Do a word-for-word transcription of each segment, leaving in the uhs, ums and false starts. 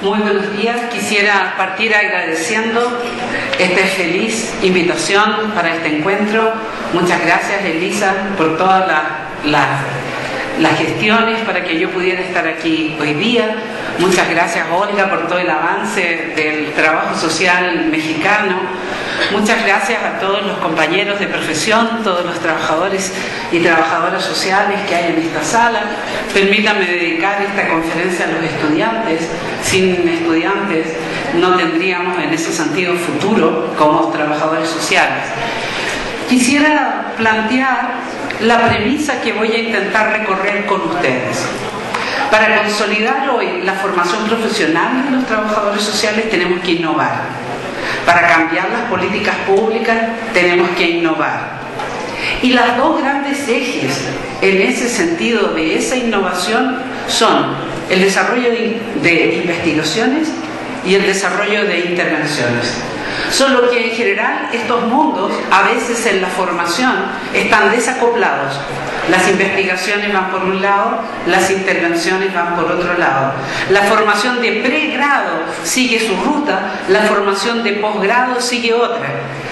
Muy buenos días. Quisiera partir agradeciendo esta feliz invitación para este encuentro. Muchas gracias, Elisa, por todas las la, las gestiones para que yo pudiera estar aquí hoy día. Muchas gracias, Olga, por todo el avance del trabajo social mexicano. Muchas gracias a todos los compañeros de profesión, todos los trabajadores y trabajadoras sociales que hay en esta sala. Permítanme dedicar esta conferencia a los estudiantes. Sin estudiantes no tendríamos en ese sentido futuro como trabajadores sociales. Quisiera plantear la premisa que voy a intentar recorrer con ustedes. Para consolidar hoy la formación profesional de los trabajadores sociales tenemos que innovar. Para cambiar las políticas públicas tenemos que innovar. Y las dos grandes ejes en ese sentido de esa innovación son el desarrollo de, de investigaciones y el desarrollo de intervenciones. Solo que en general estos mundos, a veces en la formación, están desacoplados. Las investigaciones van por un lado, las intervenciones van por otro lado. La formación de pregrado sigue su ruta, la formación de posgrado sigue otra.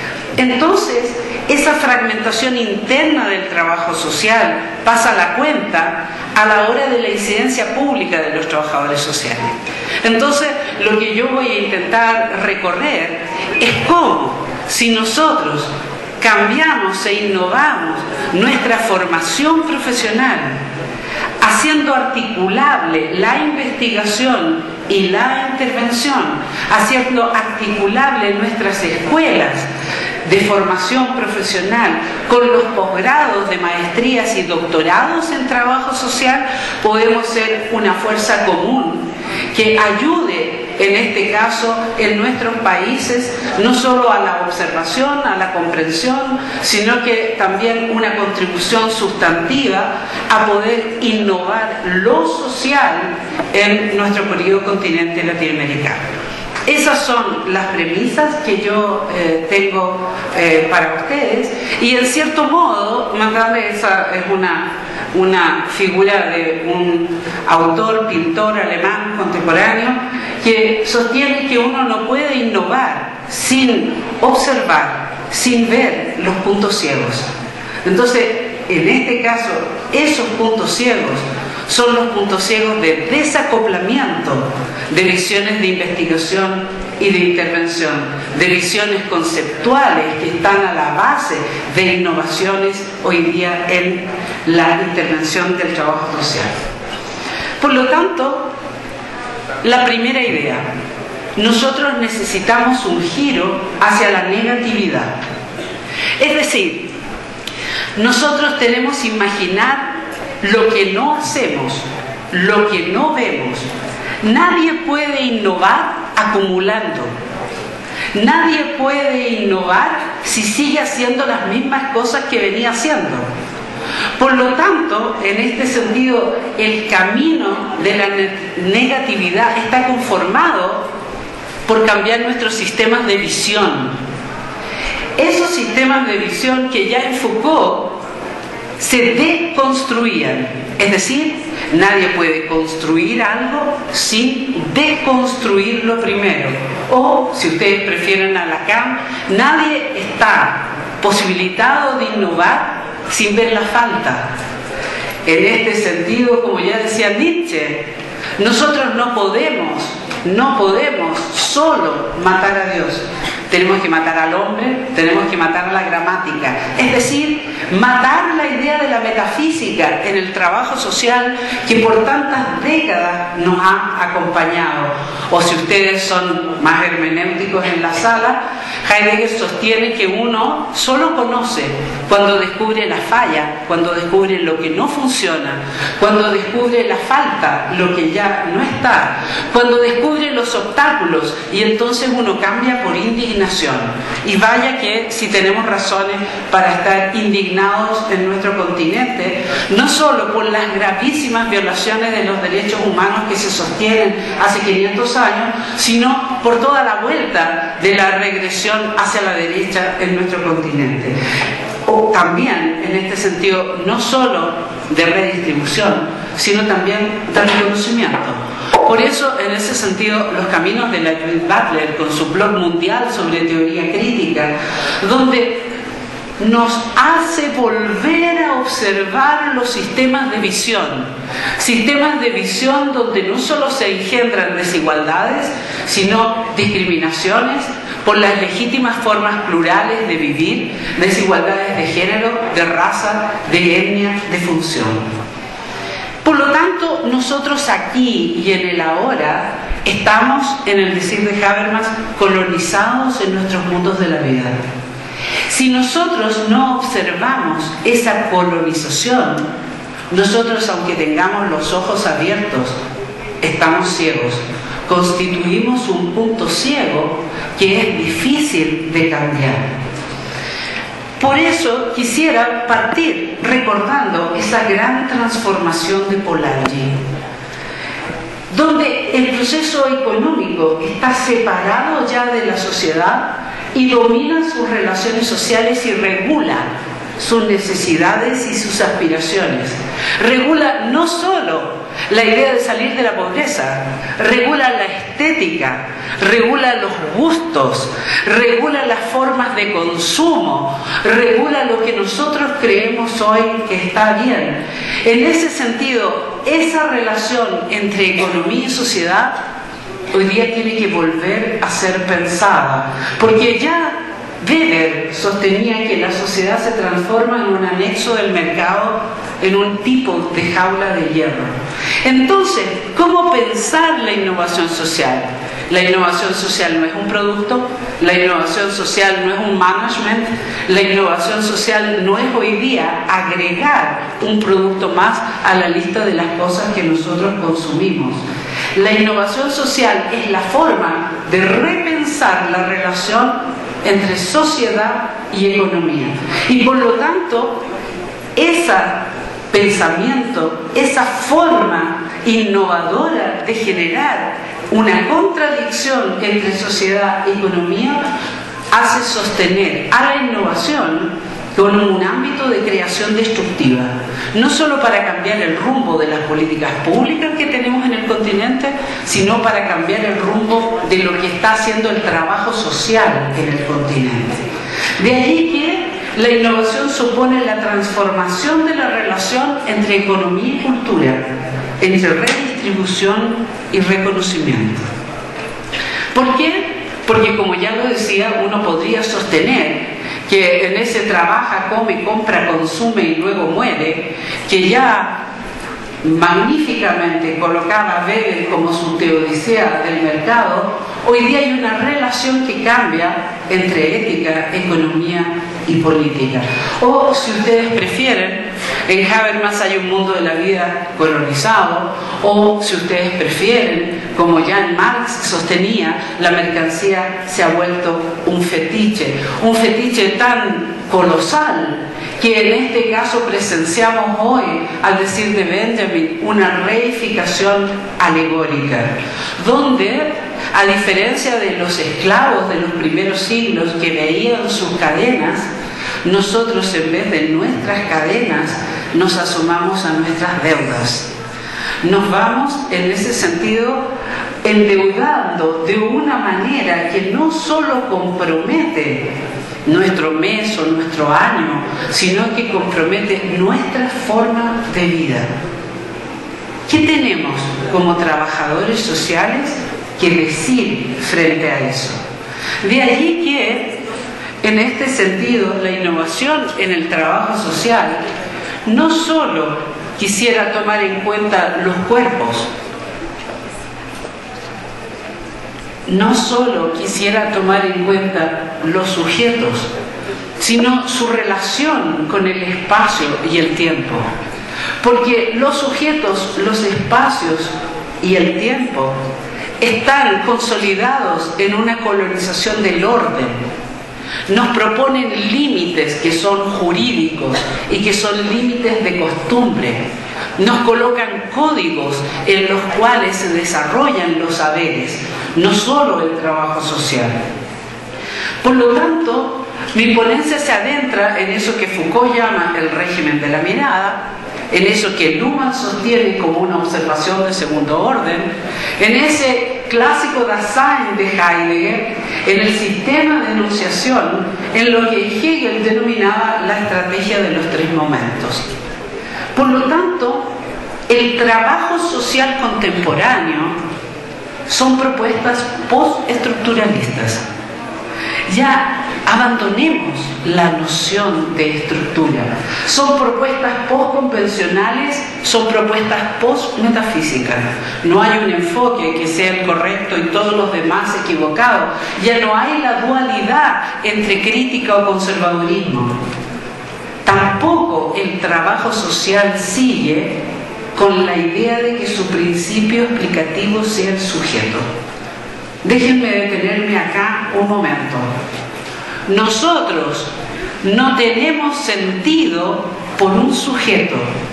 Entonces, esa fragmentación interna del trabajo social pasa la cuenta a la hora de la incidencia pública de los trabajadores sociales. Entonces, lo que yo voy a intentar recorrer es cómo, si nosotros cambiamos e innovamos nuestra formación profesional, haciendo articulable la investigación y la intervención, haciendo articulable nuestras escuelas de formación profesional con los posgrados de maestrías y doctorados en trabajo social, podemos ser una fuerza común que ayude, en este caso, en nuestros países, no solo a la observación, a la comprensión, sino que también una contribución sustantiva a poder innovar lo social en nuestro querido continente latinoamericano. Esas son las premisas que yo eh, tengo eh, para ustedes, y en cierto modo, Mandale esa es una, una figura de un autor, pintor alemán contemporáneo, que sostiene que uno no puede innovar sin observar, sin ver los puntos ciegos. Entonces, en este caso, esos puntos ciegos son los puntos ciegos de desacoplamiento de visiones de investigación y de intervención, de visiones conceptuales que están a la base de innovaciones hoy día en la intervención del trabajo social. Por lo tanto, la primera idea, nosotros necesitamos un giro hacia la negatividad. Es decir, nosotros tenemos que imaginar lo que no hacemos, lo que no vemos. Nadie puede innovar acumulando. Nadie puede innovar si sigue haciendo las mismas cosas que venía haciendo. Por lo tanto, en este sentido, el camino de la negatividad está conformado por cambiar nuestros sistemas de visión. Esos sistemas de visión que ya enfocó se deconstruían, es decir, nadie puede construir algo sin deconstruirlo primero. O, si ustedes prefieren a Lacan, nadie está posibilitado de innovar sin ver la falta. En este sentido, como ya decía Nietzsche, nosotros no podemos, no podemos solo matar a Dios. Tenemos que matar al hombre, tenemos que matar la gramática, es decir, matar la idea de la metafísica en el trabajo social que por tantas décadas nos ha acompañado. O si ustedes son más hermenéuticos en la sala, Heidegger sostiene que uno solo conoce cuando descubre la falla, cuando descubre lo que no funciona, cuando descubre la falta, lo que ya no está, cuando descubre los obstáculos, y entonces uno cambia por indignación. Y vaya que si tenemos razones para estar indignados en nuestro continente, no solo por las gravísimas violaciones de los derechos humanos que se sostienen hace quinientos años, sino por toda la vuelta de la regresión hacia la derecha en nuestro continente. O también, en este sentido, no solo de redistribución, sino también de reconocimiento. Por eso, en ese sentido, los caminos de la Judith Butler, con su blog mundial sobre teoría crítica, donde nos hace volver a observar los sistemas de visión, sistemas de visión donde no solo se engendran desigualdades, sino discriminaciones por las legítimas formas plurales de vivir, desigualdades de género, de raza, de etnia, de función. Por lo tanto, nosotros aquí y en el ahora estamos, en el decir de Habermas, colonizados en nuestros mundos de la vida. Si nosotros no observamos esa colonización, nosotros, aunque tengamos los ojos abiertos, estamos ciegos. Constituimos un punto ciego que es difícil de cambiar. Por eso quisiera partir recordando esa gran transformación de Polanyi, donde el proceso económico está separado ya de la sociedad y domina sus relaciones sociales y regula sus necesidades y sus aspiraciones. Regula no solo la idea de salir de la pobreza, regula la estética, regula los gustos, regula las formas de consumo, regula lo que nosotros creemos hoy que está bien. En ese sentido, esa relación entre economía y sociedad hoy día tiene que volver a ser pensada, porque ya Weber sostenía que la sociedad se transforma en un anexo del mercado, en un tipo de jaula de hierro. Entonces, ¿cómo pensar la innovación social? La innovación social no es un producto, la innovación social no es un management, la innovación social no es hoy día agregar un producto más a la lista de las cosas que nosotros consumimos. La innovación social es la forma de repensar la relación entre sociedad y economía. Y por lo tanto, ese pensamiento, esa forma innovadora de generar una contradicción entre sociedad y economía hace sostener a la innovación como un ámbito de creación destructiva, no solo para cambiar el rumbo de las políticas públicas que tenemos en el continente, sino para cambiar el rumbo de lo que está haciendo el trabajo social en el continente. De allí que la innovación supone la transformación de la relación entre economía y cultura, entre redistribución y reconocimiento. ¿Por qué? Porque, como ya lo decía, uno podría sostener que en ese trabaja, come, compra, consume y luego muere, que ya magníficamente colocaba Weber como su teodicea del mercado, hoy día hay una relación que cambia entre ética, economía y política. O, si ustedes prefieren, en Habermas hay un mundo de la vida colonizado, o, si ustedes prefieren, como Jan Marx sostenía, la mercancía se ha vuelto un fetiche, un fetiche tan colosal que en este caso presenciamos hoy, al decir de Benjamin, una reificación alegórica, donde, a diferencia de los esclavos de los primeros siglos que veían sus cadenas, nosotros, en vez de nuestras cadenas, nos asomamos a nuestras deudas. Nos vamos, en ese sentido, endeudando de una manera que no solo compromete nuestro mes o nuestro año, sino que compromete nuestra forma de vida. ¿Qué tenemos como trabajadores sociales que decir frente a eso? De allí que, en este sentido, la innovación en el trabajo social no solo quisiera tomar en cuenta los cuerpos, no solo quisiera tomar en cuenta los sujetos, sino su relación con el espacio y el tiempo. Porque los sujetos, los espacios y el tiempo están consolidados en una colonización del orden. Nos proponen límites que son jurídicos y que son límites de costumbre. Nos colocan códigos en los cuales se desarrollan los saberes, no solo el trabajo social. Por lo tanto, mi ponencia se adentra en eso que Foucault llama el régimen de la mirada, en eso que Luhmann sostiene como una observación de segundo orden, en ese clásico Dasein de Heidegger, en el sistema de enunciación, en lo que Hegel denominaba la estrategia de los tres momentos. Por lo tanto, el trabajo social contemporáneo son propuestas postestructuralistas. Ya abandonemos la noción de estructura. Son propuestas postconvencionales, son propuestas postmetafísicas. No hay un enfoque que sea el correcto y todos los demás equivocados. Ya no hay la dualidad entre crítica o conservadurismo. Tampoco el trabajo social sigue con la idea de que su principio explicativo sea el sujeto. Déjenme detenerme acá un momento. Nosotros no tenemos sentido por un sujeto.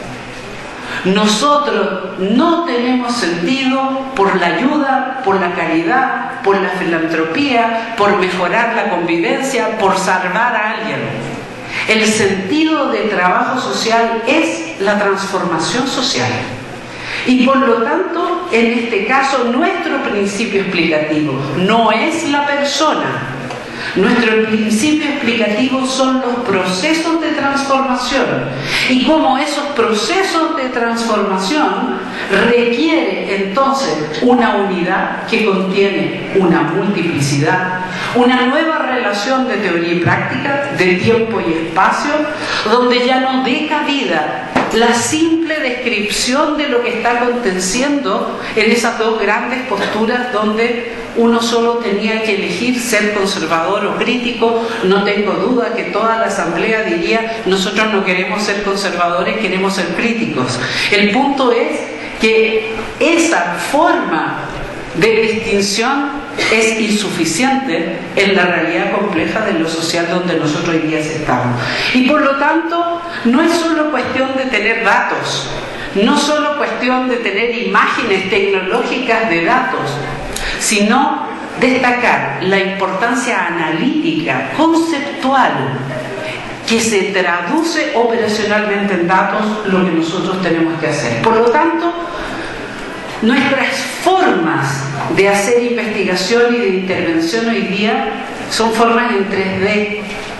Nosotros no tenemos sentido por la ayuda, por la caridad, por la filantropía, por mejorar la convivencia, por salvar a alguien. El sentido del trabajo social es la transformación social. Y por lo tanto, en este caso, nuestro principio explicativo no es la persona. Nuestro principio explicativo son los procesos de transformación. Y como esos procesos de transformación requiere entonces una unidad que contiene una multiplicidad, una nueva relación de teoría y práctica, de tiempo y espacio, donde ya no dé cabida la simple descripción de lo que está aconteciendo en esas dos grandes posturas donde uno solo tenía que elegir ser conservador o crítico. No tengo duda que toda la asamblea diría: nosotros no queremos ser conservadores, queremos ser críticos. El punto es que esa forma de distinción es insuficiente en la realidad compleja de lo social donde nosotros hoy día estamos. Y por lo tanto, no es solo cuestión de tener datos, no solo cuestión de tener imágenes tecnológicas de datos, sino destacar la importancia analítica, conceptual, que se traduce operacionalmente en datos, lo que nosotros tenemos que hacer. Por lo tanto, nuestras formas de hacer investigación y de intervención hoy día son formas en tres D.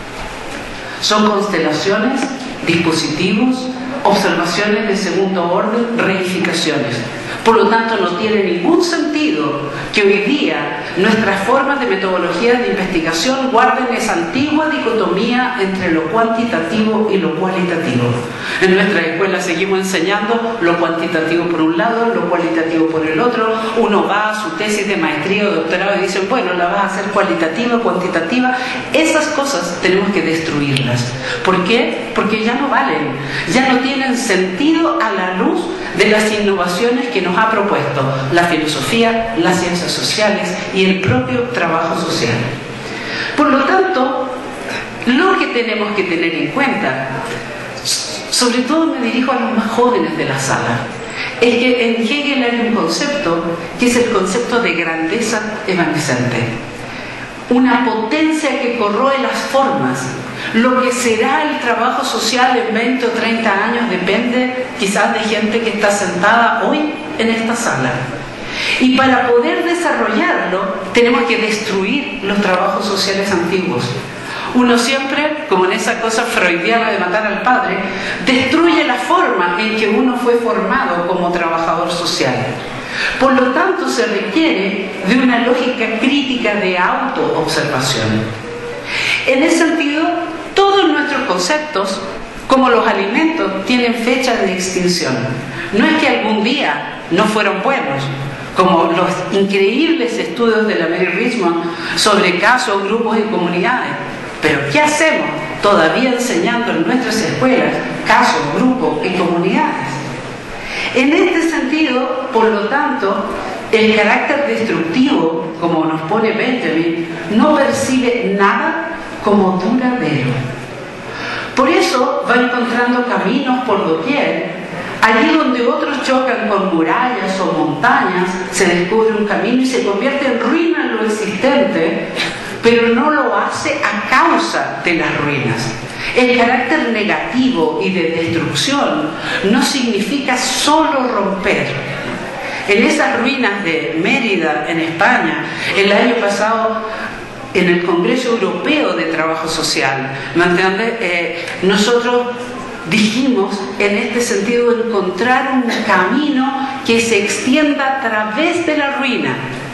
Son constelaciones, dispositivos, observaciones de segundo orden, reificaciones. Por lo tanto, no tiene ningún sentido que hoy día nuestras formas de metodología de investigación guarden esa antigua dicotomía entre lo cuantitativo y lo cualitativo. En nuestra escuela seguimos enseñando lo cuantitativo por un lado, lo cualitativo por el otro. Uno va a su tesis de maestría o doctorado y dicen: bueno, la vas a hacer cualitativa, cuantitativa. Esas cosas tenemos que destruirlas. ¿Por qué? Porque ya no valen, ya no tienen sentido a la luz de las innovaciones que nos ha propuesto la filosofía, las ciencias sociales y el propio trabajo social. Por lo tanto, lo que tenemos que tener en cuenta, sobre todo me dirijo a los más jóvenes de la sala, es que en Hegel hay un concepto que es el concepto de grandeza evanescente, una potencia que corroe las formas. Lo que será el trabajo social en veinte o treinta años depende quizás de gente que está sentada hoy en esta sala. Y para poder desarrollarlo tenemos que destruir los trabajos sociales antiguos. Uno siempre, como en esa cosa freudiana de matar al padre, destruye la forma en que uno fue formado como trabajador social. Por lo tanto, se requiere de una lógica crítica de autoobservación. En ese sentido, todos nuestros conceptos, como los alimentos, tienen fecha de extinción. No es que algún día no fueron buenos, como los increíbles estudios de la Mary Richmond sobre casos, grupos y comunidades. Pero ¿qué hacemos todavía enseñando en nuestras escuelas casos, grupos y comunidades? En este sentido, por lo tanto, el carácter destructivo, como nos pone Benjamin, no percibe nada como duradero. Por eso va encontrando caminos por doquier. Allí donde otros chocan con murallas o montañas, se descubre un camino y se convierte en ruina lo existente, pero no lo hace a causa de las ruinas. El carácter negativo y de destrucción no significa solo romper. En esas ruinas de Mérida, en España, el año pasado, en el Congreso Europeo de Trabajo Social, ¿me entiendes? Eh, nosotros dijimos en este sentido encontrar un camino que se extienda a través de la ruina.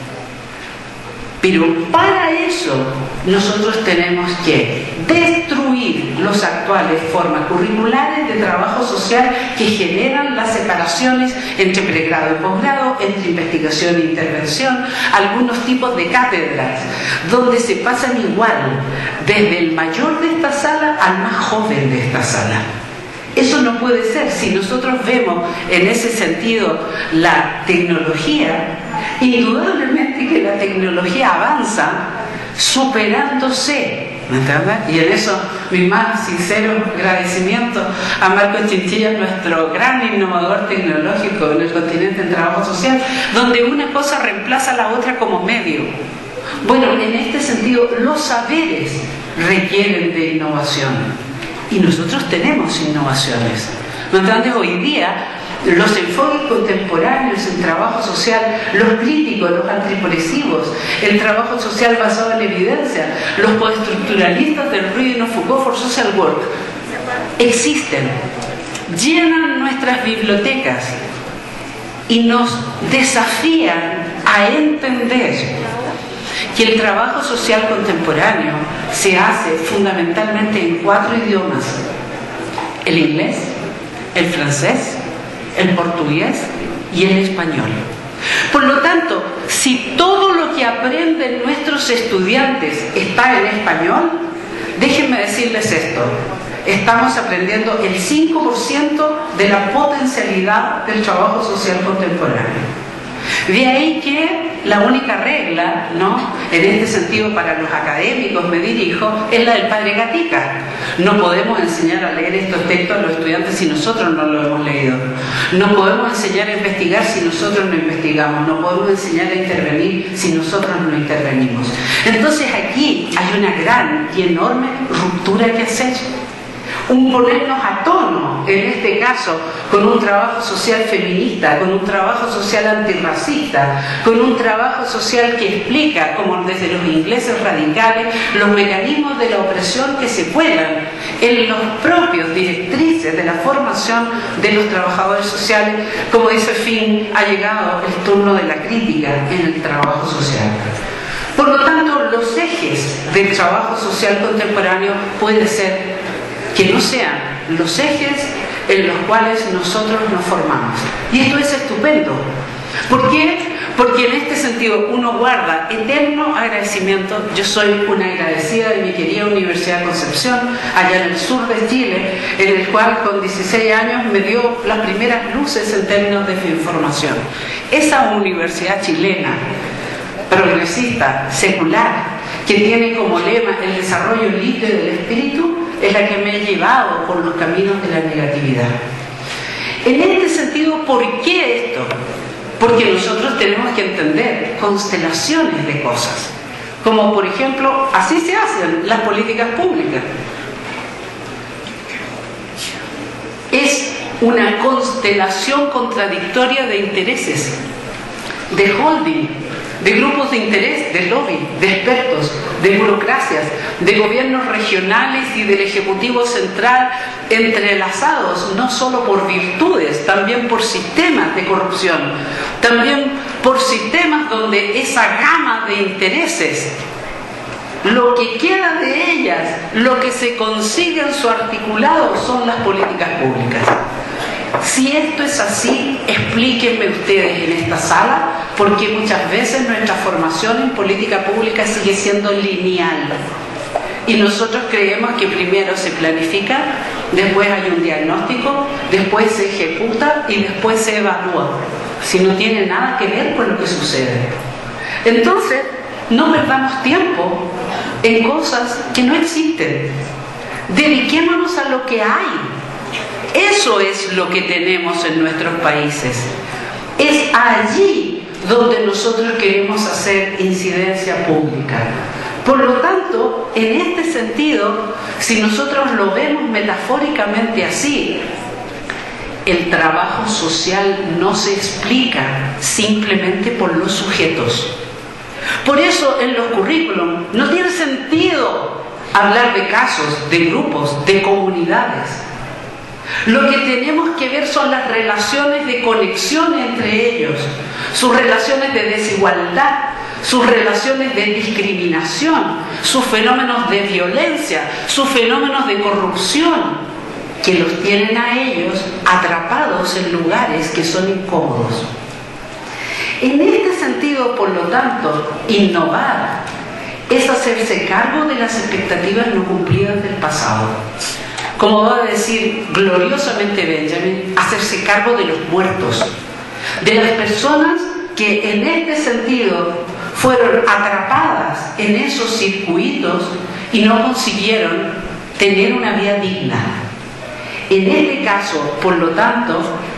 Pero para eso nosotros tenemos que destruir las actuales formas curriculares de trabajo social que generan las separaciones entre pregrado y posgrado, entre investigación e intervención, algunos tipos de cátedras, donde se pasan igual desde el mayor de esta sala al más joven de esta sala. Eso no puede ser. Si nosotros vemos en ese sentido la tecnología, indudablemente que la tecnología avanza superándose, ¿me entiendes? Y en eso mi más sincero agradecimiento a Marco Chinchilla, nuestro gran innovador tecnológico en el continente en trabajo social, donde una cosa reemplaza a la otra como medio. Bueno, en este sentido los saberes requieren de innovación. Y nosotros tenemos innovaciones. ¿No entiendes? Hoy día, los enfoques contemporáneos en trabajo social, los críticos, los antidepresivos, el trabajo social basado en evidencia, los postestructuralistas del ruido Foucault for Social Work, existen, llenan nuestras bibliotecas y nos desafían a entender que el trabajo social contemporáneo se hace fundamentalmente en cuatro idiomas: el inglés, el francés, el portugués y el español. Por lo tanto, si todo lo que aprenden nuestros estudiantes está en español, déjenme decirles esto: estamos aprendiendo el cinco por ciento de la potencialidad del trabajo social contemporáneo. De ahí que la única regla, ¿no?, en este sentido para los académicos me dirijo, es la del padre Gatica. No podemos enseñar a leer estos textos a los estudiantes si nosotros no lo hemos leído. No podemos enseñar a investigar si nosotros no investigamos. No podemos enseñar a intervenir si nosotros no intervenimos. Entonces aquí hay una gran y enorme ruptura que hacer. Un ponernos a tono, en este caso, con un trabajo social feminista, con un trabajo social antirracista, con un trabajo social que explica, como desde los ingleses radicales, los mecanismos de la opresión que se cuelan en los propios directrices de la formación de los trabajadores sociales. Como dice Finn, ha llegado el turno de la crítica en el trabajo social. Por lo tanto, los ejes del trabajo social contemporáneo pueden ser que no sean los ejes en los cuales nosotros nos formamos. Y esto es estupendo. ¿Por qué? Porque en este sentido uno guarda eterno agradecimiento. Yo soy una agradecida de mi querida Universidad de Concepción, allá en el sur de Chile, en el cual con dieciséis años me dio las primeras luces en términos de información. Esa universidad chilena, progresista, secular, que tiene como lema el desarrollo libre del espíritu, es la que me ha llevado por los caminos de la negatividad. En este sentido, ¿por qué esto? Porque nosotros tenemos que entender constelaciones de cosas, como por ejemplo, así se hacen las políticas públicas. Es una constelación contradictoria de intereses, de holding, de grupos de interés, de lobby, de expertos, de burocracias, de gobiernos regionales y del Ejecutivo Central, entrelazados no solo por virtudes, también por sistemas de corrupción, también por sistemas donde esa gama de intereses, lo que queda de ellas, lo que se consigue en su articulado son las políticas públicas. Si esto es así, explíquenme ustedes en esta sala por qué muchas veces nuestra formación en política pública sigue siendo lineal. Y nosotros creemos que primero se planifica, después hay un diagnóstico, después se ejecuta y después se evalúa. Si no tiene nada que ver con lo que sucede. Entonces, no perdamos tiempo en cosas que no existen. Dediquémonos a lo que hay. Eso es lo que tenemos en nuestros países. Es allí donde nosotros queremos hacer incidencia pública. Por lo tanto, en este sentido, si nosotros lo vemos metafóricamente así, el trabajo social no se explica simplemente por los sujetos. Por eso en los currículum no tiene sentido hablar de casos, de grupos, de comunidades. Lo que tenemos que ver son las relaciones de conexión entre ellos, sus relaciones de desigualdad, sus relaciones de discriminación, sus fenómenos de violencia, sus fenómenos de corrupción, que los tienen a ellos atrapados en lugares que son incómodos. En este sentido, por lo tanto, innovar es hacerse cargo de las expectativas no cumplidas del pasado. Como va a decir gloriosamente Benjamin, hacerse cargo de los muertos, de las personas que en este sentido fueron atrapadas en esos circuitos y no consiguieron tener una vida digna. En este caso, por lo tanto,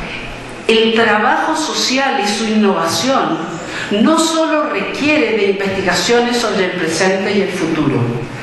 el trabajo social y su innovación no solo requiere de investigaciones sobre el presente y el futuro,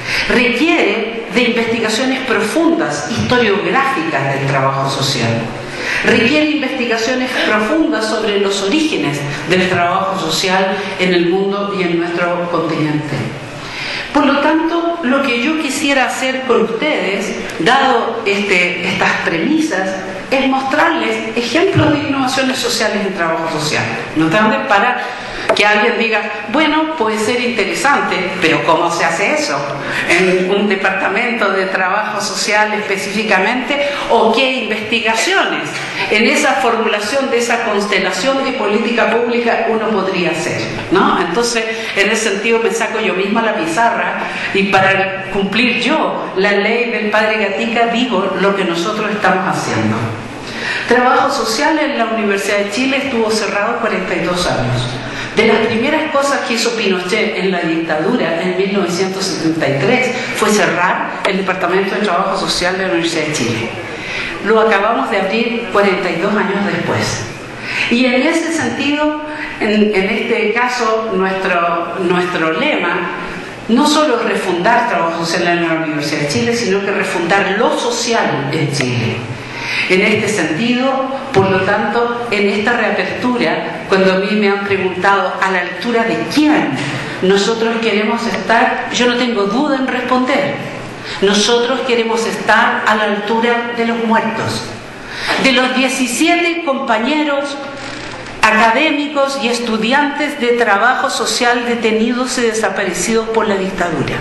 requiere de investigaciones profundas, historiográficas del trabajo social, requiere investigaciones profundas sobre los orígenes del trabajo social en el mundo y en nuestro continente. Por lo tanto, lo que yo quisiera hacer con ustedes, dado este, estas premisas, es mostrarles ejemplos de innovaciones sociales en trabajo social. ¿No entienden? Para que alguien diga, bueno, puede ser interesante, pero ¿cómo se hace eso? ¿En un departamento de trabajo social específicamente? ¿O qué investigaciones en esa formulación de esa constelación de política pública uno podría hacer? ¿No? Entonces, en ese sentido me saco yo misma la pizarra y para cumplir yo la ley del padre Gatica digo lo que nosotros estamos haciendo. Trabajo social en la Universidad de Chile estuvo cerrado cuarenta y dos años. De las primeras cosas que hizo Pinochet en la dictadura en mil novecientos setenta y tres fue cerrar el Departamento de Trabajo Social de la Universidad de Chile. Lo acabamos de abrir cuarenta y dos años después. Y en ese sentido, en, en este caso, nuestro, nuestro lema no solo es refundar trabajo social en la Universidad de Chile, sino que refundar lo social en Chile. En este sentido, por lo tanto, en esta reapertura, cuando a mí me han preguntado a la altura de quién nosotros queremos estar, yo no tengo duda en responder. Nosotros queremos estar a la altura de los muertos, de los diecisiete compañeros académicos y estudiantes de trabajo social detenidos y desaparecidos por la dictadura.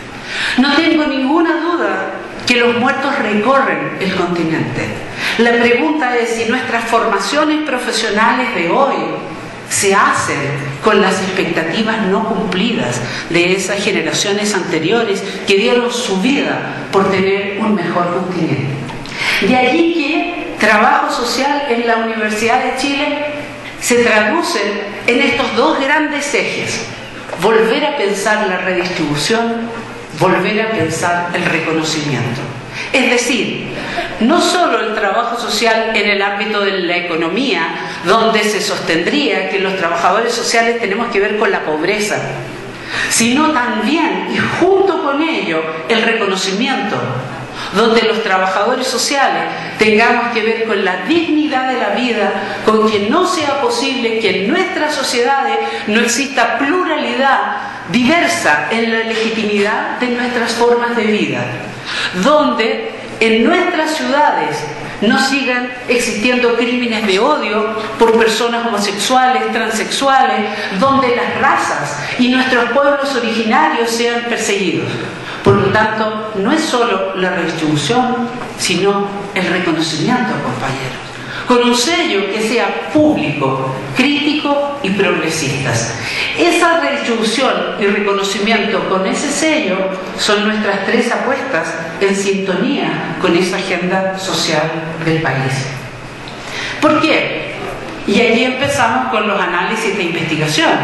No tengo ninguna duda que los muertos recorren el continente. La pregunta es si nuestras formaciones profesionales de hoy se hacen con las expectativas no cumplidas de esas generaciones anteriores que dieron su vida por tener un mejor continente. De allí que trabajo social en la Universidad de Chile se traduce en estos dos grandes ejes: volver a pensar la redistribución, volver a pensar el reconocimiento. Es decir, no solo el trabajo social en el ámbito de la economía, donde se sostendría que los trabajadores sociales tenemos que ver con la pobreza, sino también, y junto con ello, el reconocimiento, donde los trabajadores sociales tengamos que ver con la dignidad de la vida, con que no sea posible que en nuestras sociedades no exista pluralidad diversa en la legitimidad de nuestras formas de vida, donde en nuestras ciudades no sigan existiendo crímenes de odio por personas homosexuales, transexuales, donde las razas y nuestros pueblos originarios sean perseguidos. Por lo tanto, no es solo la redistribución, sino el reconocimiento, compañeros, con un sello que sea público, crítico y progresista. Esa redistribución y reconocimiento con ese sello son nuestras tres apuestas en sintonía con esa agenda social del país. ¿Por qué? Y allí empezamos con los análisis de investigaciones.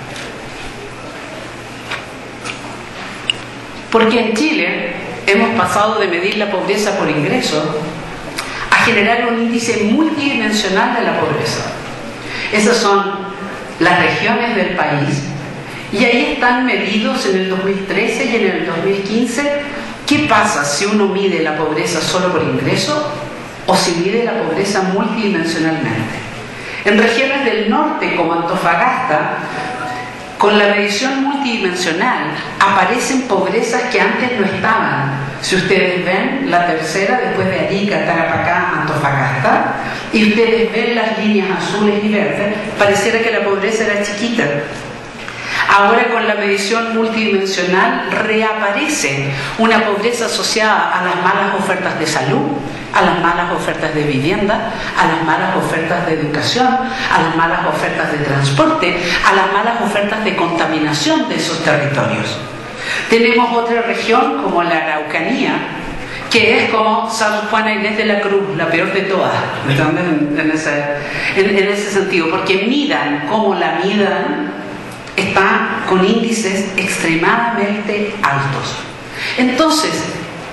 Porque en Chile hemos pasado de medir la pobreza por ingreso a generar un índice multidimensional de la pobreza. Esas son las regiones del país Y ahí están medidos en el dos mil trece y en el dos mil quince. ¿Qué pasa si uno mide la pobreza solo por ingreso o si mide la pobreza multidimensionalmente? En regiones del norte como Antofagasta, con la medición multidimensional aparecen pobrezas que antes no estaban. Si ustedes ven la tercera, después de Arica, Tarapacá, Antofagasta, y ustedes ven las líneas azules y verdes, pareciera que la pobreza era chiquita. Ahora con la medición multidimensional reaparece una pobreza asociada a las malas ofertas de salud, a las malas ofertas de vivienda, a las malas ofertas de educación, a las malas ofertas de transporte, a las malas ofertas de contaminación de esos territorios. Tenemos otra región como la Araucanía, que es como San Juana Inés de la Cruz, la peor de todas, en, en, ese, en, en ese sentido, porque midan como la midan, está con índices extremadamente altos. Entonces,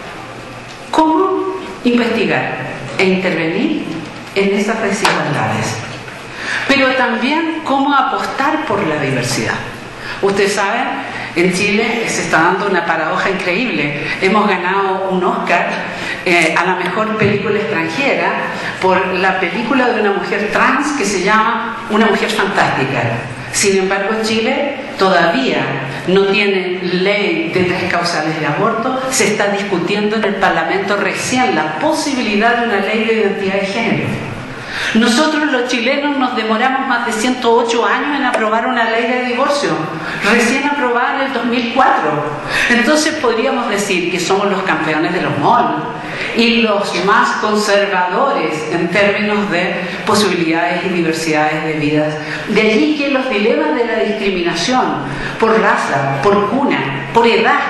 ¿cómo investigar e intervenir en esas desigualdades? Pero también cómo apostar por la diversidad. Ustedes saben, en Chile se está dando una paradoja increíble. Hemos ganado un Oscar eh, a la mejor película extranjera por la película de una mujer trans que se llama Una mujer fantástica. Sin embargo, Chile todavía no tiene ley de tres causales de aborto. Se está discutiendo en el Parlamento recién la posibilidad de una ley de identidad de género. Nosotros los chilenos nos demoramos más de ciento ocho años en aprobar una ley de divorcio, recién aprobada en el dos mil cuatro. Entonces podríamos decir que somos los campeones de los malls y los más conservadores en términos de posibilidades y diversidades de vidas. De allí que los dilemas de la discriminación por raza, por cuna, por edad,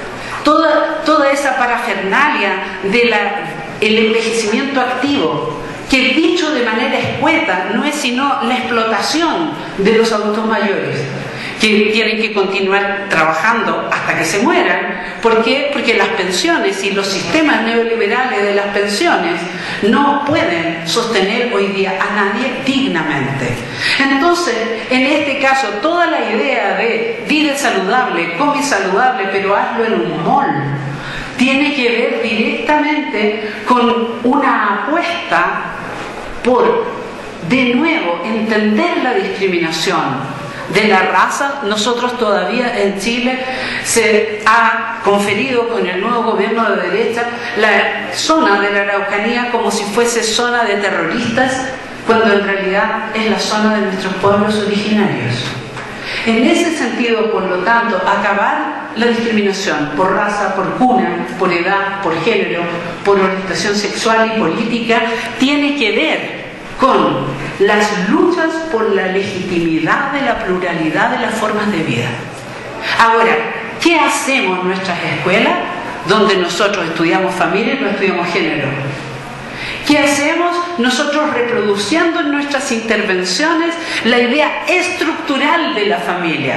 toda, toda esa parafernalia del envejecimiento activo, que dicho de manera escueta no es sino la explotación de los adultos mayores, que tienen que continuar trabajando hasta que se mueran. ¿Por qué? Porque las pensiones y los sistemas neoliberales de las pensiones no pueden sostener hoy día a nadie dignamente. Entonces, en este caso, toda la idea de vida saludable, come saludable, pero hazlo en un mall, tiene que ver directamente con una apuesta por, de nuevo, entender la discriminación de la raza. Nosotros todavía en Chile se ha conferido con el nuevo gobierno de derecha la zona de la Araucanía como si fuese zona de terroristas, cuando en realidad es la zona de nuestros pueblos originarios. En ese sentido, por lo tanto, acabar la discriminación por raza, por cuna, por edad, por género, por orientación sexual y política, tiene que ver con las luchas por la legitimidad de la pluralidad de las formas de vida. Ahora, ¿qué hacemos en nuestras escuelas donde nosotros estudiamos familia y no estudiamos género? ¿Qué hacemos nosotros reproduciendo en nuestras intervenciones la idea estructural de la familia,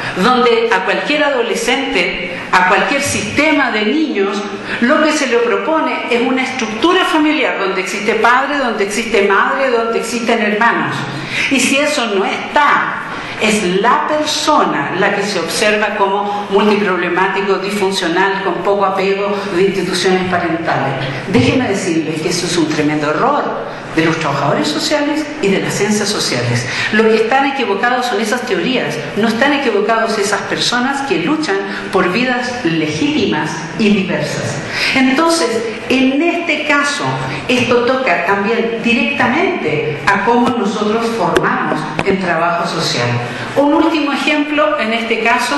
donde a cualquier adolescente, a cualquier sistema de niños, lo que se le propone es una estructura familiar donde existe padre, donde existe madre, donde existen hermanos? Y si eso no está, es la persona la que se observa como multiproblemático, disfuncional, con poco apego de instituciones parentales. Déjenme decirles que eso es un tremendo error de los trabajadores sociales y de las ciencias sociales. Lo que están equivocados son esas teorías, no están equivocados esas personas que luchan por vidas legítimas y diversas. Entonces, en este caso, esto toca también directamente a cómo nosotros formamos en trabajo social. Un último ejemplo, en este caso,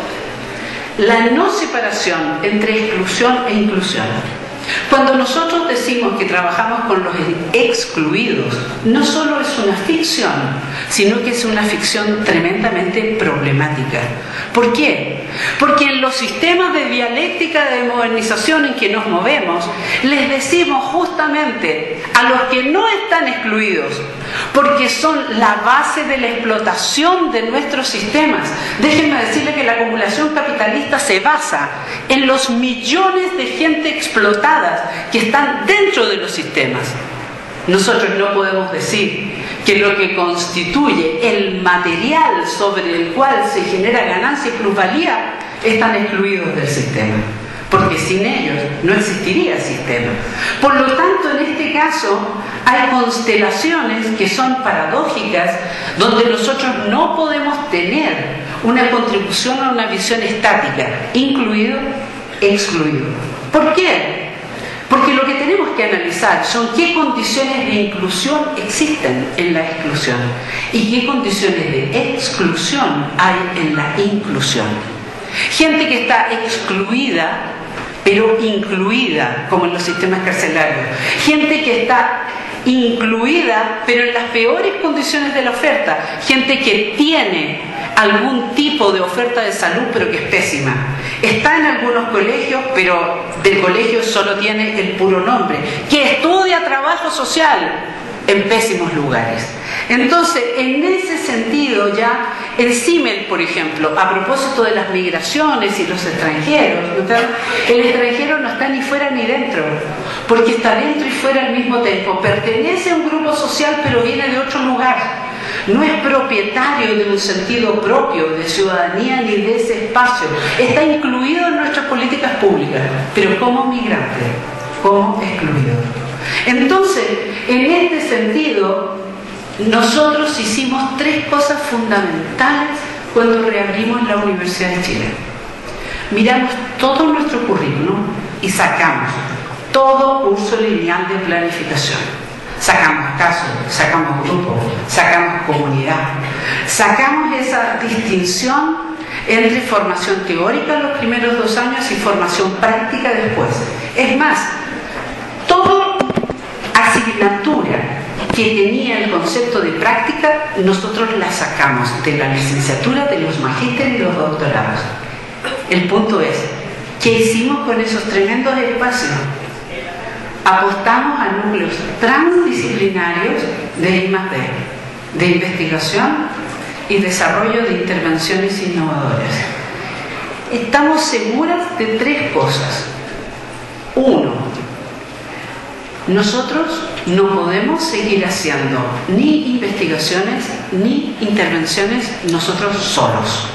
la no separación entre exclusión e inclusión. Cuando nosotros decimos que trabajamos con los excluidos, no solo es una ficción, sino que es una ficción tremendamente problemática. ¿Por qué? Porque en los sistemas de dialéctica de modernización en que nos movemos, les decimos justamente a los que no están excluidos, porque son la base de la explotación de nuestros sistemas. Déjenme decirles que la acumulación capitalista se basa en los millones de gente explotada que están dentro de los sistemas. Nosotros no podemos decir que lo que constituye el material sobre el cual se genera ganancia y plusvalía están excluidos del sistema, porque sin ellos no existiría sistema. Por lo tanto, en este caso hay constelaciones que son paradójicas, donde nosotros no podemos tener una contribución a una visión estática, incluido, excluido. ¿Por qué? Porque lo que tenemos que analizar son qué condiciones de inclusión existen en la exclusión y qué condiciones de exclusión hay en la inclusión. Gente que está excluida pero incluida, como en los sistemas carcelarios. Gente que está incluida, pero en las peores condiciones de la oferta. Gente que tiene algún tipo de oferta de salud, pero que es pésima. Está en algunos colegios, pero del colegio solo tiene el puro nombre. Que estudia trabajo social en pésimos lugares. Entonces, en ese sentido ya, el Símel, por ejemplo, a propósito de las migraciones y los extranjeros, ¿no? El extranjero no está ni fuera ni dentro, porque está dentro y fuera al mismo tiempo. Pertenece a un grupo social, pero viene de otro lugar. No es propietario de un sentido propio de ciudadanía ni de ese espacio. Está incluido en nuestras políticas públicas, pero como migrante, como excluido. Entonces, en este sentido, nosotros hicimos tres cosas fundamentales cuando reabrimos la Universidad de Chile. Miramos todo nuestro currículum y sacamos todo curso lineal de planificación. Sacamos casos, sacamos grupos, sacamos comunidad, sacamos esa distinción entre formación teórica los primeros dos años y formación práctica después. Es más, toda asignatura que tenía el concepto de práctica, nosotros la sacamos de la licenciatura, de los magísteres y los doctorados. El punto es, ¿qué hicimos con esos tremendos espacios? Apostamos a núcleos transdisciplinarios de I más D, de investigación y desarrollo de intervenciones innovadoras. Estamos seguras de tres cosas. Uno, nosotros no podemos seguir haciendo ni investigaciones ni intervenciones nosotros solos.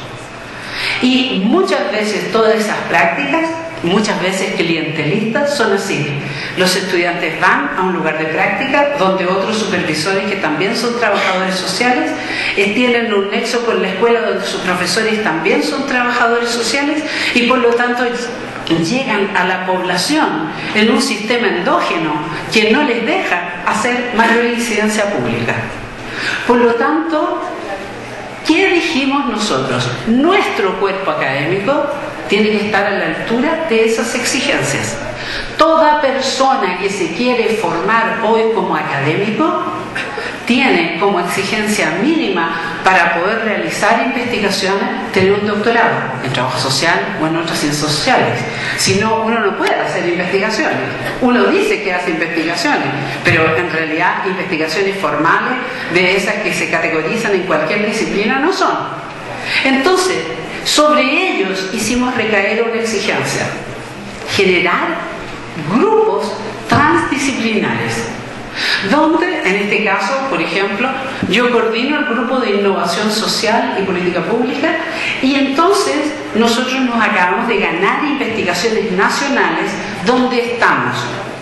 Y muchas veces todas esas prácticas, muchas veces clientelistas, son así. Los estudiantes van a un lugar de práctica donde otros supervisores que también son trabajadores sociales eh, tienen un nexo con la escuela donde sus profesores también son trabajadores sociales y por lo tanto llegan a la población en un sistema endógeno que no les deja hacer mayor incidencia pública. Por lo tanto, ¿qué dijimos nosotros? Nuestro cuerpo académico tiene que estar a la altura de esas exigencias. Toda persona que se quiere formar hoy como académico tiene como exigencia mínima para poder realizar investigaciones tener un doctorado en trabajo social o en otras ciencias sociales. Si no, uno no puede hacer investigaciones. Uno dice que hace investigaciones, pero en realidad investigaciones formales de esas que se categorizan en cualquier disciplina no son. Entonces, sobre ellos hicimos recaer una exigencia: generar grupos transdisciplinares, donde, en este caso, por ejemplo, yo coordino el grupo de innovación social y política pública, y entonces nosotros nos acabamos de ganar investigaciones nacionales donde estamos,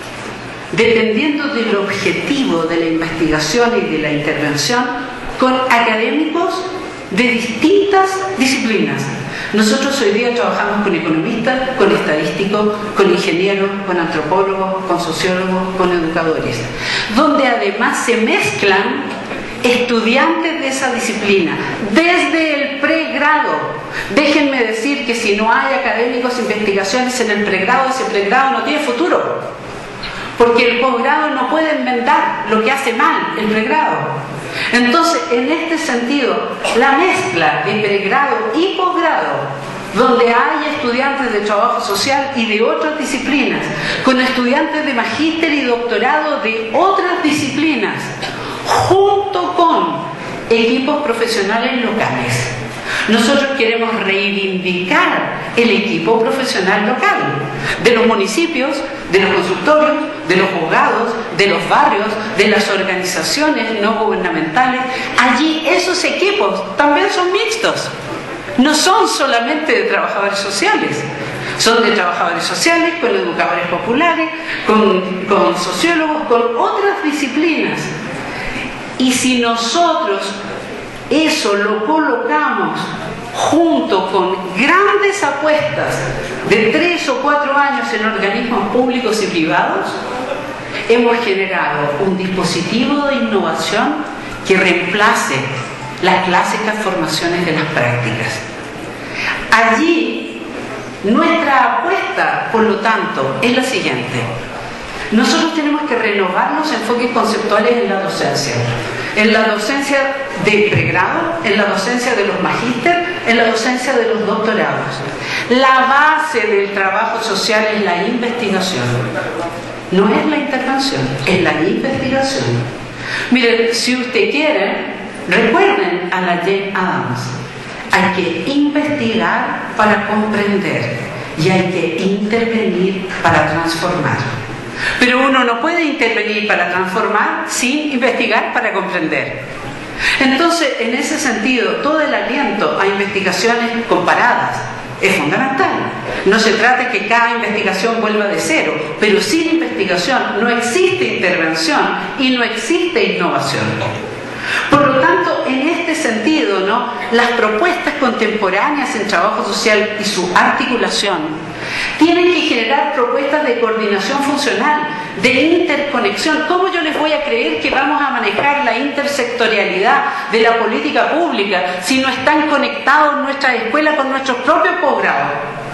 dependiendo del objetivo de la investigación y de la intervención, con académicos de distintas disciplinas. Nosotros hoy día trabajamos con economistas, con estadísticos, con ingenieros, con antropólogos, con sociólogos, con educadores, donde además se mezclan estudiantes de esa disciplina desde el pregrado. Déjenme decir que si no hay académicos investigaciones en el pregrado, ese pregrado no tiene futuro, porque el posgrado no puede inventar lo que hace mal el pregrado. Entonces, en este sentido, la mezcla de pregrado y posgrado, donde hay estudiantes de trabajo social y de otras disciplinas, con estudiantes de magíster y doctorado de otras disciplinas, junto con equipos profesionales locales. Nosotros queremos reivindicar el equipo profesional local, de los municipios, de los consultorios, de los juzgados, de los barrios, de las organizaciones no gubernamentales. Allí esos equipos también son mixtos. No son solamente de trabajadores sociales, son de trabajadores sociales con educadores populares, con, con sociólogos, con otras disciplinas. Y si nosotros eso lo colocamos junto con grandes apuestas de tres o cuatro años en organismos públicos y privados, hemos generado un dispositivo de innovación que reemplace las clásicas formaciones de las prácticas. Allí, nuestra apuesta, por lo tanto, es la siguiente. Nosotros tenemos que renovar los enfoques conceptuales en la docencia. En la docencia de pregrado, en la docencia de los magíster, en la docencia de los doctorados. La base del trabajo social es la investigación. No es la intervención, es la investigación. Miren, si usted quiere, recuerden a la Jane Addams. Hay que investigar para comprender y hay que intervenir para transformar. Pero uno no puede intervenir para transformar sin investigar para comprender. Entonces, en ese sentido, todo el aliento a investigaciones comparadas es fundamental. No se trata de que cada investigación vuelva de cero, pero sin investigación no existe intervención y no existe innovación. Por lo tanto, en este sentido, ¿no?, las propuestas contemporáneas en trabajo social y su articulación tienen que generar propuestas de coordinación funcional, de interconexión. ¿Cómo yo les voy a creer que vamos a manejar la intersectorialidad de la política pública si no están conectados nuestras escuelas con nuestros propios posgrados?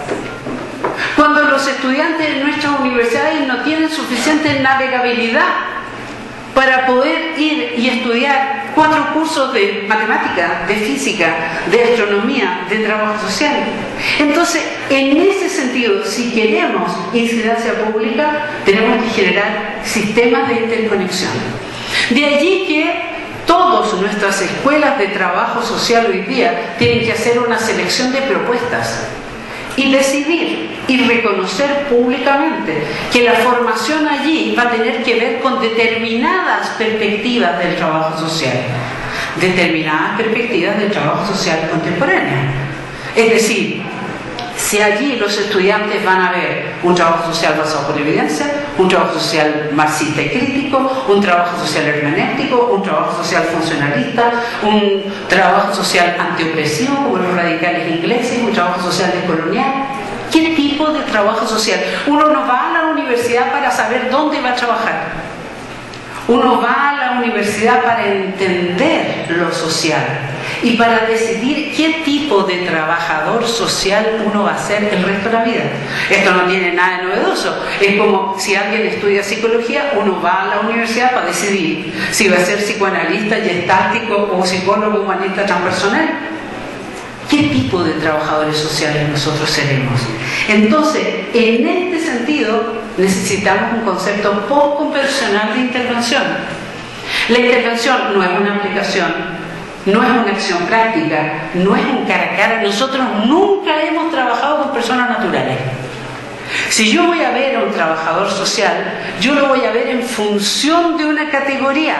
Cuando los estudiantes de nuestras universidades no tienen suficiente navegabilidad para poder ir y estudiar cuatro cursos de matemática, de física, de astronomía, de trabajo social. Entonces, en ese sentido, si queremos incidencia pública, tenemos que generar sistemas de interconexión. De allí que todas nuestras escuelas de trabajo social hoy día tienen que hacer una selección de propuestas y decidir y reconocer públicamente que la formación allí va a tener que ver con determinadas perspectivas del trabajo social, determinadas perspectivas del trabajo social contemporáneo. Es decir, si allí los estudiantes van a ver un trabajo social basado por evidencia, un trabajo social marxista y crítico, un trabajo social hermenéutico, un trabajo social funcionalista, un trabajo social antiopresivo como los radicales ingleses, un trabajo social decolonial. ¿Qué tipo de trabajo social? Uno no va a la universidad para saber dónde va a trabajar. Uno va a la universidad para entender lo social y para decidir qué tipo de trabajador social uno va a ser el resto de la vida. Esto no tiene nada de novedoso. Es como si alguien estudia psicología, uno va a la universidad para decidir si va a ser psicoanalista, gestático o psicólogo humanista transpersonal. ¿Qué tipo de trabajadores sociales nosotros seremos? Entonces, en este sentido, necesitamos un concepto post-convencional de intervención. La intervención no es una aplicación, no es una acción práctica, no es un cara a cara. Nosotros nunca hemos trabajado con personas naturales. Si yo voy a ver a un trabajador social, yo lo voy a ver en función de una categoría.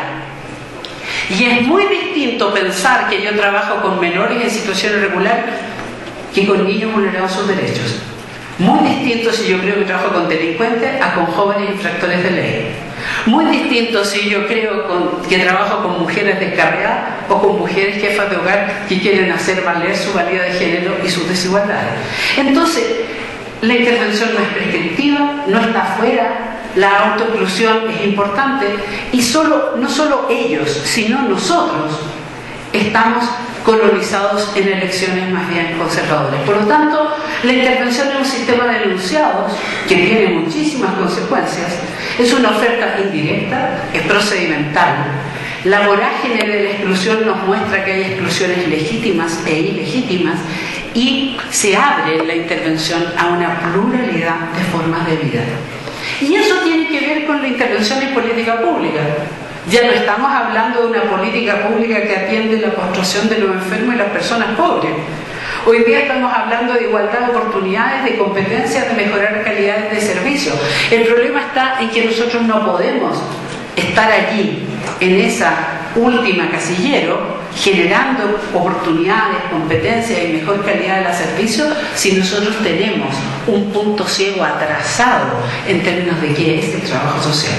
Y es muy distinto pensar que yo trabajo con menores en situación irregular que con niños vulnerados sus derechos. Muy distinto si yo creo que trabajo con delincuentes a con jóvenes infractores de ley. Muy distinto si yo creo con, que trabajo con mujeres descarriadas o con mujeres jefas de hogar que quieren hacer valer su valía de género y sus desigualdades. Entonces, la intervención no es prescriptiva, no está fuera. La autoinclusión es importante y solo, no solo ellos, sino nosotros estamos colonizados en elecciones más bien conservadoras. Por lo tanto, la intervención en un sistema de enunciados, que tiene muchísimas consecuencias, es una oferta indirecta, es procedimental. La vorágine de la exclusión nos muestra que hay exclusiones legítimas e ilegítimas y se abre la intervención a una pluralidad de formas de vida. Y eso tiene que ver con la intervención en política pública. Ya no estamos hablando de una política pública que atiende la postración de los enfermos y las personas pobres. Hoy día estamos hablando de igualdad de oportunidades, de competencias, de mejorar calidades de servicio. El problema está en que nosotros no podemos estar allí, en esa última casillero, generando oportunidades, competencias y mejor calidad de los servicios, si nosotros tenemos un punto ciego atrasado en términos de qué es el trabajo social.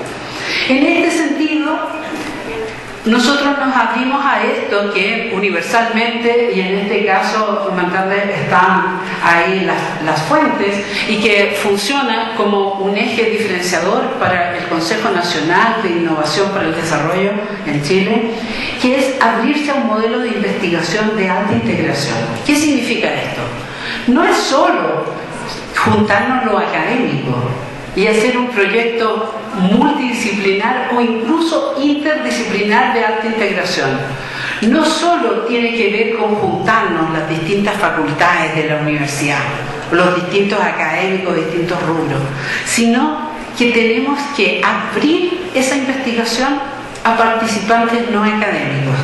En este sentido, nosotros nos abrimos a esto que universalmente, y en este caso, ¿me entiendes?, están ahí las, las fuentes, y que funciona como un eje diferenciador para el Consejo Nacional de Innovación para el Desarrollo en Chile, que es abrirse a un modelo de investigación de alta integración. ¿Qué significa esto? No es solo juntarnos lo académico y hacer un proyecto multidisciplinar o incluso interdisciplinar de alta integración. No solo tiene que ver con juntarnos las distintas facultades de la universidad, los distintos académicos de distintos rubros, sino que tenemos que abrir esa investigación a participantes no académicos,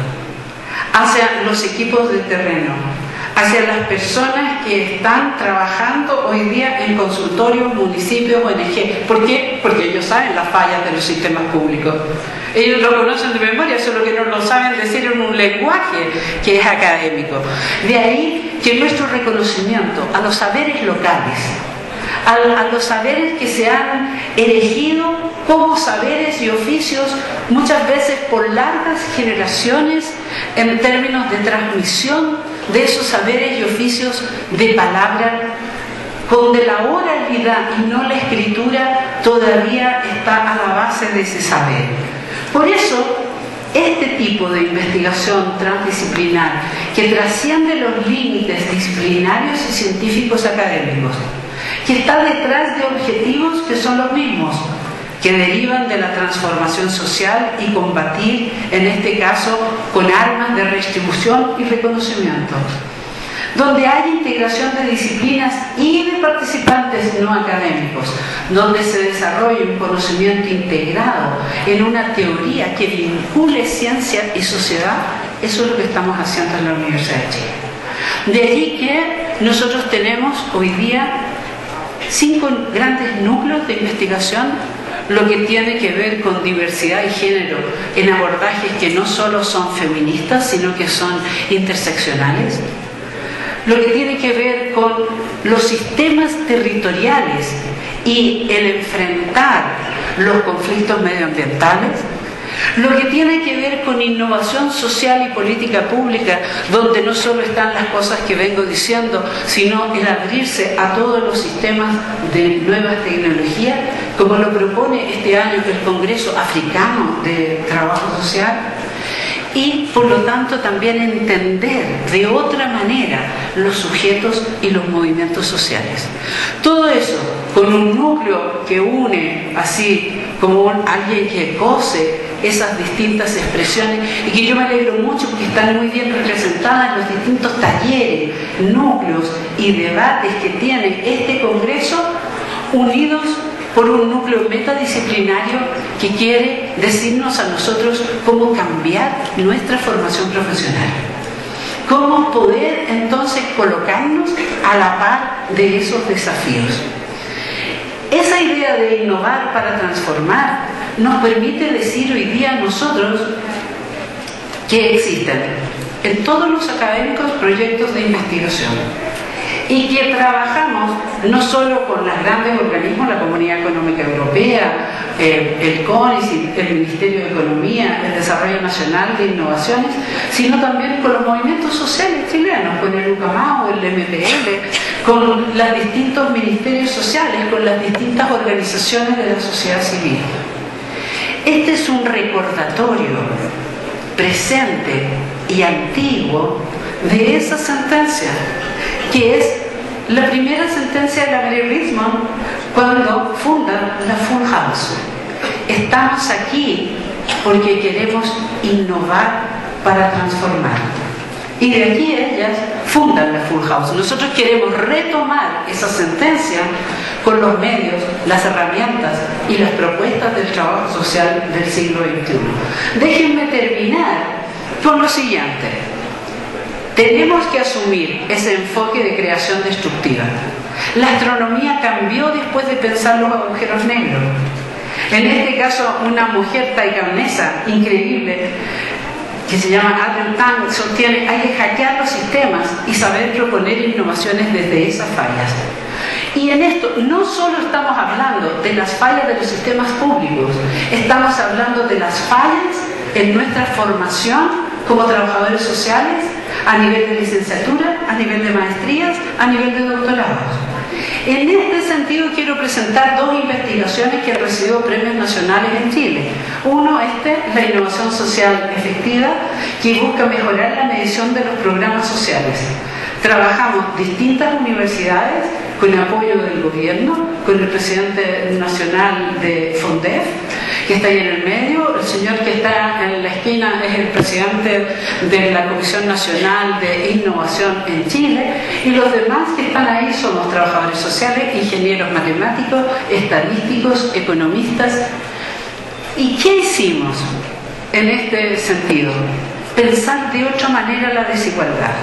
hacia los equipos de terreno, hacia las personas que están trabajando hoy día en consultorios, municipios, O N G. ¿Por qué? Porque ellos saben las fallas de los sistemas públicos. Ellos lo conocen de memoria, solo que no lo saben decir en un lenguaje que es académico. De ahí que nuestro reconocimiento a los saberes locales, a, a los saberes que se han elegido como saberes y oficios, muchas veces por largas generaciones, en términos de transmisión de esos saberes y oficios de palabra, donde la oralidad y no la escritura todavía está a la base de ese saber. Por eso, este tipo de investigación transdisciplinar, que trasciende los límites disciplinarios y científicos académicos, que está detrás de objetivos que son los mismos, que derivan de la transformación social y combatir, en este caso, con armas de redistribución y reconocimiento. Donde hay integración de disciplinas y de participantes no académicos, donde se desarrolle un conocimiento integrado en una teoría que vincule ciencia y sociedad, eso es lo que estamos haciendo en la Universidad de Chile. De allí que nosotros tenemos hoy día cinco grandes núcleos de investigación, lo que tiene que ver con diversidad y género en abordajes que no solo son feministas, sino que son interseccionales. Lo que tiene que ver con los sistemas territoriales y el enfrentar los conflictos medioambientales. Lo que tiene que ver con innovación social y política pública, donde no solo están las cosas que vengo diciendo, sino el abrirse a todos los sistemas de nuevas tecnologías, como lo propone este año el Congreso Africano de Trabajo Social, y por lo tanto también entender de otra manera los sujetos y los movimientos sociales. Todo eso con un núcleo que une, así como un, alguien que cose esas distintas expresiones, y que yo me alegro mucho porque están muy bien representadas en los distintos talleres, núcleos y debates que tiene este Congreso, unidos por un núcleo metadisciplinario que quiere decirnos a nosotros cómo cambiar nuestra formación profesional, cómo poder entonces colocarnos a la par de esos desafíos. Esa idea de innovar para transformar nos permite decir hoy día a nosotros que existen en todos los académicos proyectos de investigación y que trabajamos no solo con los grandes organismos, la Comunidad Económica Europea, eh, el CONICET, el Ministerio de Economía, el Desarrollo Nacional de Innovaciones, sino también con los movimientos sociales chilenos, con el UCAMAO, el M P L, con los distintos ministerios sociales, con las distintas organizaciones de la sociedad civil. Este es un recordatorio presente y antiguo de esa sentencia, que es la primera sentencia de la Mary Richmond cuando funda la Full House. Estamos aquí porque queremos innovar para transformar. Y de aquí ellas fundan la Full House. Nosotros queremos retomar esa sentencia con los medios, las herramientas y las propuestas del trabajo social del siglo veintiuno. Déjenme terminar con lo siguiente. tenemos que asumir ese enfoque de creación destructiva. La astronomía cambió después de pensar los agujeros negros. En este caso, una mujer taiwanesa increíble, que se llama Adrian Tang, sostiene: hay que hackear los sistemas y saber proponer innovaciones desde esas fallas. Y en esto no solo estamos hablando de las fallas de los sistemas públicos, estamos hablando de las fallas en nuestra formación como trabajadores sociales, a nivel de licenciatura, a nivel de maestrías, a nivel de doctorados. En este sentido quiero presentar dos investigaciones que han recibido premios nacionales en Chile. Uno, este, la innovación social efectiva, que busca mejorar la medición de los programas sociales. Trabajamos distintas universidades con el apoyo del gobierno, con el presidente nacional de FONDEF, que está ahí en el medio. El señor que está en la esquina es el presidente de la Comisión Nacional de Innovación en Chile, y los demás que están ahí somos trabajadores sociales, ingenieros matemáticos, estadísticos, economistas. ¿Y qué hicimos en este sentido? Pensar de otra manera la desigualdad.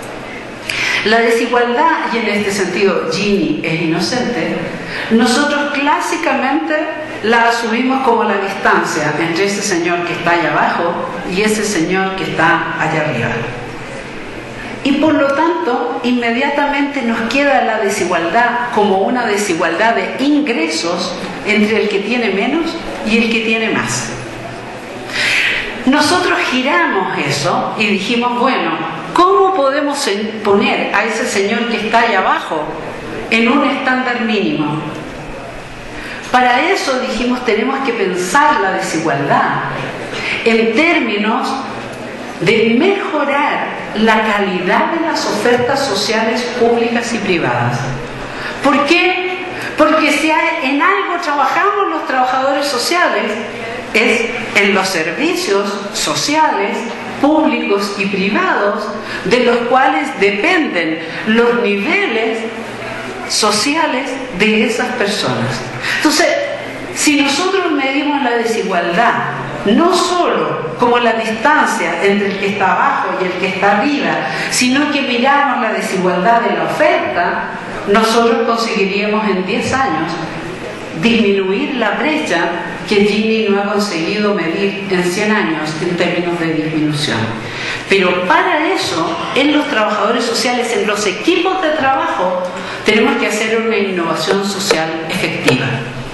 La desigualdad, y en este sentido Ginny es inocente, nosotros clásicamente la asumimos como la distancia entre ese señor que está allá abajo y ese señor que está allá arriba. Y por lo tanto, inmediatamente nos queda la desigualdad como una desigualdad de ingresos entre el que tiene menos y el que tiene más. Nosotros giramos eso y dijimos, bueno, ¿cómo podemos poner a ese señor que está ahí abajo en un estándar mínimo? Para eso dijimos, tenemos que pensar la desigualdad en términos de mejorar la calidad de las ofertas sociales públicas y privadas. ¿Por qué? Porque si hay, en algo trabajamos los trabajadores sociales, es en los servicios sociales públicos y privados de los cuales dependen los niveles sociales de esas personas. Entonces, si nosotros medimos la desigualdad no solo como la distancia entre el que está abajo y el que está arriba, sino que miramos la desigualdad de la oferta, nosotros conseguiríamos en diez años disminuir la brecha que Ginny no ha conseguido medir en cien años en términos de disminución. Pero para eso, en los trabajadores sociales, en los equipos de trabajo, tenemos que hacer una innovación social efectiva.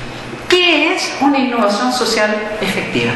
¿Qué es una innovación social efectiva?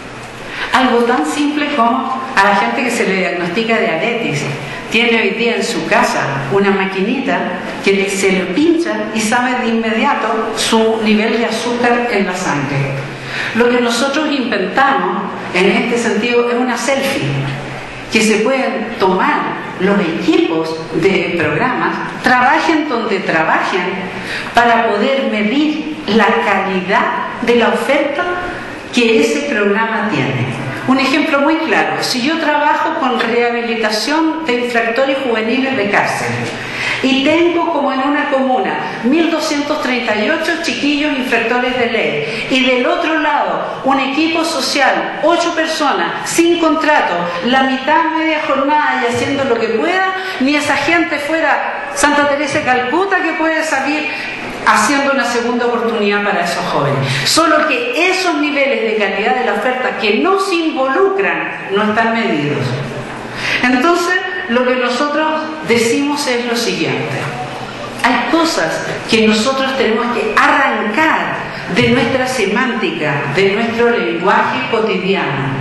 Algo tan simple como a la gente que se le diagnostica diabetes. Tiene hoy día en su casa una maquinita que se le pincha y sabe de inmediato su nivel de azúcar en la sangre. Lo que nosotros inventamos en este sentido es una selfie, que se pueden tomar los equipos de programas, trabajen donde trabajen, para poder medir la calidad de la oferta que ese programa tiene. Un ejemplo muy claro: si yo trabajo con rehabilitación de infractores juveniles de cárcel y tengo, como en una comuna, mil doscientos treinta y ocho chiquillos infractores de ley, y del otro lado un equipo social, ocho personas, sin contrato, la mitad media jornada y haciendo lo que pueda, ni esa gente fuera Santa Teresa de Calcuta que puede salir haciendo una segunda oportunidad para esos jóvenes. Solo que esos niveles de calidad de la oferta que no se involucran no están medidos. Entonces, lo que nosotros decimos es lo siguiente: hay cosas que nosotros tenemos que arrancar de nuestra semántica, de nuestro lenguaje cotidiano.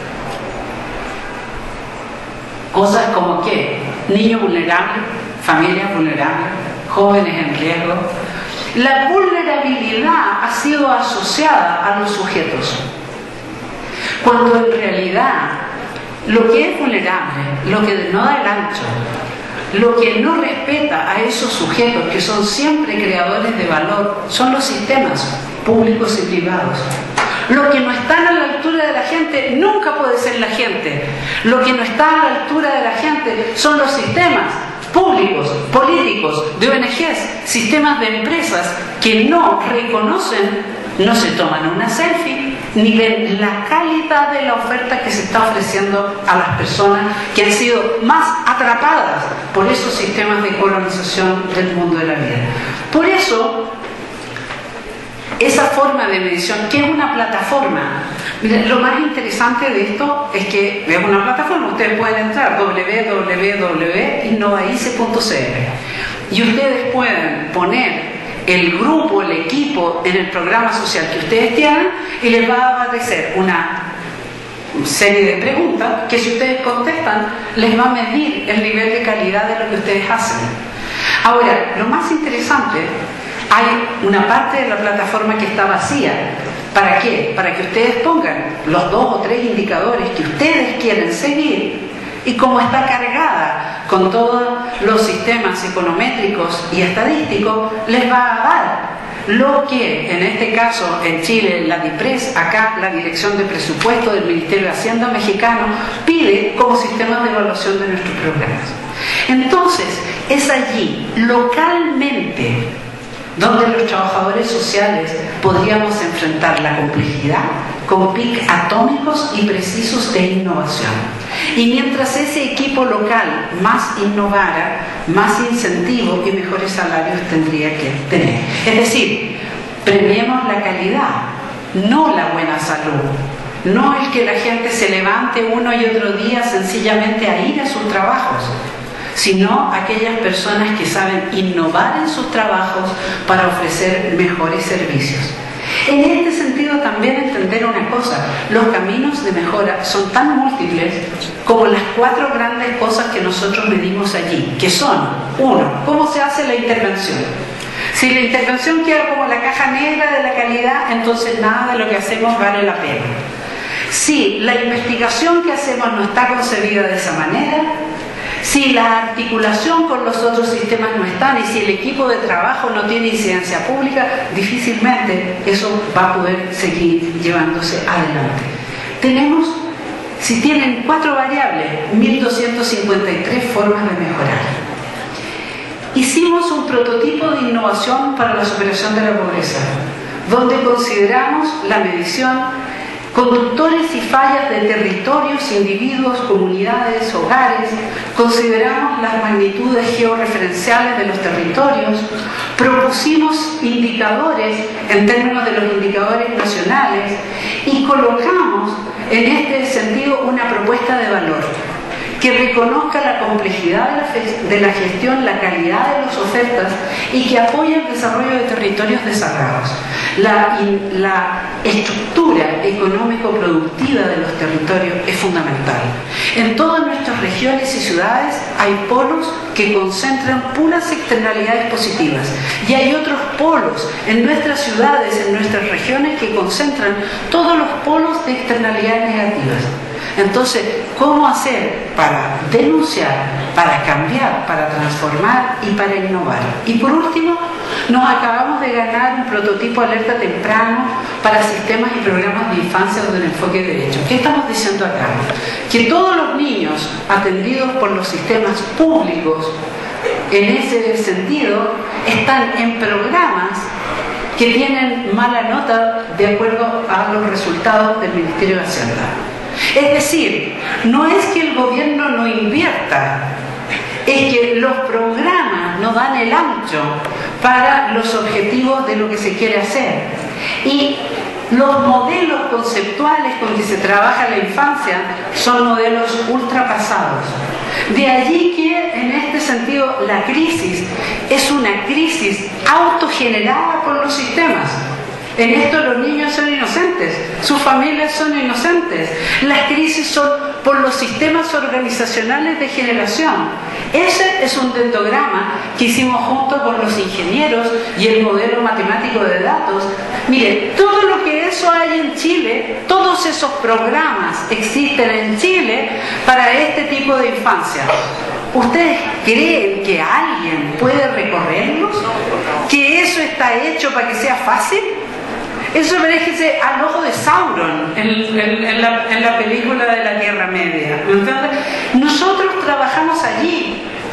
Cosas como que niños vulnerables, familias vulnerables, jóvenes en riesgo. La vulnerabilidad ha sido asociada a los sujetos, cuando en realidad lo que es vulnerable, lo que no da el ancho, lo que no respeta a esos sujetos que son siempre creadores de valor, son los sistemas públicos y privados. Lo que no está a la altura de la gente nunca puede ser la gente. Lo que no está a la altura de la gente son los sistemas públicos, políticos, de O N Ges, sistemas de empresas que no reconocen, no se toman una selfie, ni ven la calidad de la oferta que se está ofreciendo a las personas que han sido más atrapadas por esos sistemas de colonización del mundo de la vida. Por eso, esa forma de medición, que es una plataforma, miren, lo más interesante de esto es que es una plataforma, ustedes pueden entrar doble u doble u doble u punto innovaice punto c l y ustedes pueden poner el grupo, el equipo en el programa social que ustedes tienen y les va a aparecer una serie de preguntas que si ustedes contestan les va a medir el nivel de calidad de lo que ustedes hacen. Ahora, lo más interesante, hay una parte de la plataforma que está vacía. ¿Para qué? Para que ustedes pongan los dos o tres indicadores que ustedes quieren seguir, y como está cargada con todos los sistemas econométricos y estadísticos, les va a dar lo que en este caso en Chile la DIPRES, acá la Dirección de Presupuesto del Ministerio de Hacienda mexicano, pide como sistema de evaluación de nuestros programas. Entonces, es allí, localmente, donde los trabajadores sociales podríamos enfrentar la complejidad con pic atómicos y precisos de innovación. Y mientras ese equipo local más innovara, más incentivos y mejores salarios tendría que tener. Es decir, premiemos la calidad, no la buena salud. No el que la gente se levante uno y otro día sencillamente a ir a sus trabajos, sino aquellas personas que saben innovar en sus trabajos para ofrecer mejores servicios. En este sentido también entender una cosa, los caminos de mejora son tan múltiples como las cuatro grandes cosas que nosotros medimos allí, que son, uno, cómo se hace la intervención. Si la intervención queda como la caja negra de la calidad, entonces nada de lo que hacemos vale la pena. Si la investigación que hacemos no está concebida de esa manera, si la articulación con los otros sistemas no están y si el equipo de trabajo no tiene incidencia pública, difícilmente eso va a poder seguir llevándose adelante. Tenemos, si tienen cuatro variables, mil doscientas cincuenta y tres formas de mejorar. Hicimos un prototipo de innovación para la superación de la pobreza, donde consideramos la medición conductores y fallas de territorios, individuos, comunidades, hogares, consideramos las magnitudes georreferenciales de los territorios, propusimos indicadores en términos de los indicadores nacionales y colocamos en este sentido una propuesta de valor que reconozca la complejidad de la gestión, la calidad de las ofertas y que apoye el desarrollo de territorios desarrollados. La, la estructura económico-productiva de los territorios es fundamental. En todas nuestras regiones y ciudades hay polos que concentran puras externalidades positivas y hay otros polos en nuestras ciudades, en nuestras regiones que concentran todos los polos de externalidades negativas. Entonces, ¿cómo hacer para denunciar, para cambiar, para transformar y para innovar? Y por último, nos acabamos de ganar un prototipo alerta temprano para sistemas y programas de infancia con el enfoque de derechos. ¿Qué estamos diciendo acá? Que todos los niños atendidos por los sistemas públicos, en ese sentido, están en programas que tienen mala nota de acuerdo a los resultados del Ministerio de Hacienda. Es decir, no es que el gobierno no invierta, es que los programas no dan el ancho para los objetivos de lo que se quiere hacer. Y los modelos conceptuales con que se trabaja la infancia son modelos ultrapasados. De allí que en este sentido la crisis es una crisis autogenerada por los sistemas. En esto los niños son inocentes, sus familias son inocentes. Las crisis son por los sistemas organizacionales de generación. Ese es un dendrograma que hicimos junto con los ingenieros y el modelo matemático de datos. Miren, todo lo que eso hay en Chile, todos esos programas existen en Chile para este tipo de infancia. ¿Ustedes creen que alguien puede recorrerlos? ¿Que eso está hecho para que sea fácil? Eso merece al ojo de Sauron en, en, en, la, en la película de la Tierra Media. ¿Entiendes? Nosotros trabajamos allí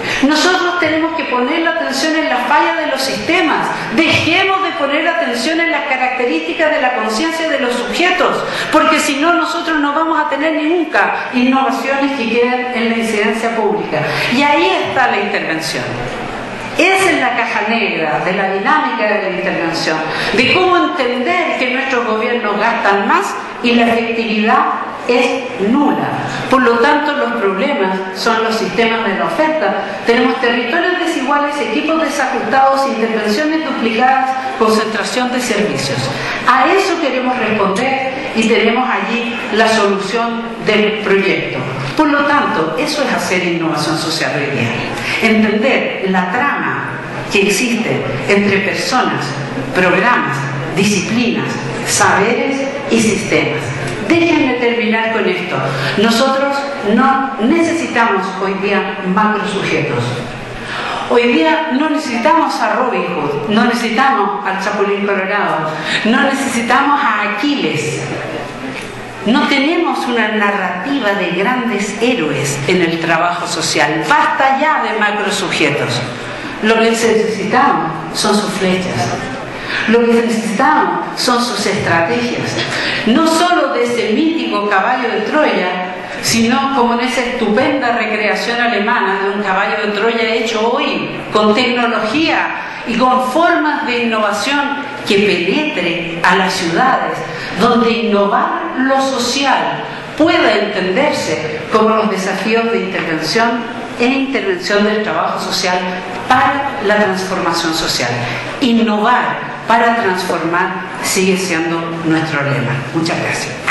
Nosotros tenemos que poner la atención en las fallas de los sistemas. Dejemos de poner atención en las características de la conciencia de los sujetos, porque si no, nosotros no vamos a tener nunca innovaciones que queden en la incidencia pública. Y ahí está la intervención. Esa es la caja negra de la dinámica de la intervención, de cómo entender que nuestros gobiernos gastan más y la efectividad es nula. Por lo tanto, los problemas son los sistemas de la oferta. Tenemos territorios desiguales, equipos desajustados, intervenciones duplicadas, concentración de servicios. A eso queremos responder y tenemos allí la solución del proyecto. Por lo tanto, eso es hacer innovación social hoy día. Entender la trama que existe entre personas, programas, disciplinas, saberes y sistemas. Déjenme terminar con esto. Nosotros no necesitamos hoy día macrosujetos. Hoy día no necesitamos a Robin Hood, no necesitamos al Chapulín Colorado, no necesitamos a Aquiles. No tenemos una narrativa de grandes héroes en el trabajo social. Basta ya de macrosujetos. Lo que necesitamos son sus flechas. Lo que necesitamos son sus estrategias. No solo de ese mítico caballo de Troya, sino como en esa estupenda recreación alemana de un caballo de Troya hecho hoy, con tecnología y con formas de innovación que penetre a las ciudades, donde innovar lo social pueda entenderse como los desafíos de intervención e intervención del trabajo social para la transformación social. Innovar para transformar sigue siendo nuestro lema. Muchas gracias.